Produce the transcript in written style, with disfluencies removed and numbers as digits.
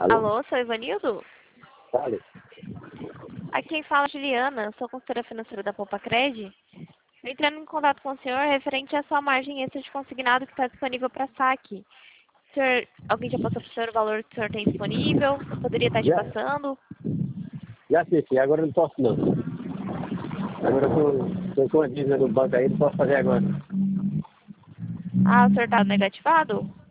Alô? Alô, sou Ivanildo? Fale. Aqui quem fala é Juliana, sou consultora financeira da Poupa-Cred. Estou entrando em contato com o senhor referente à sua margem extra de consignado que está disponível para saque. Alguém já passou para o senhor o valor que o senhor tem disponível? Eu poderia estar te Já, passando? já assisti, agora não posso não. Agora eu estou com a dívida no banco aí, não posso fazer agora. Ah, o senhor está negativado?